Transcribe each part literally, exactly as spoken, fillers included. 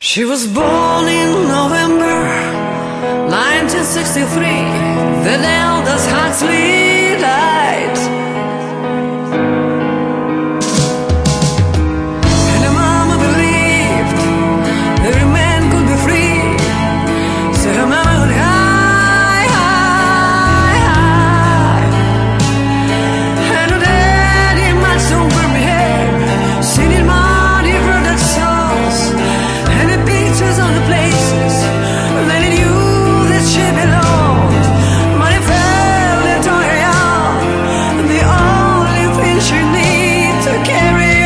She was born in November nineteen sixty-three, the day Aldous Huxley died. And her mama believed every man could be free, so her mama would high, high, high. And her daddy might so misbehave, singing muddy brother songs and the pictures of the places that he knew that she belonged. But he felt that taught her young, the only thing she needed to carry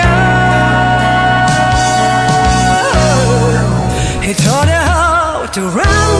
on. He taught her how to run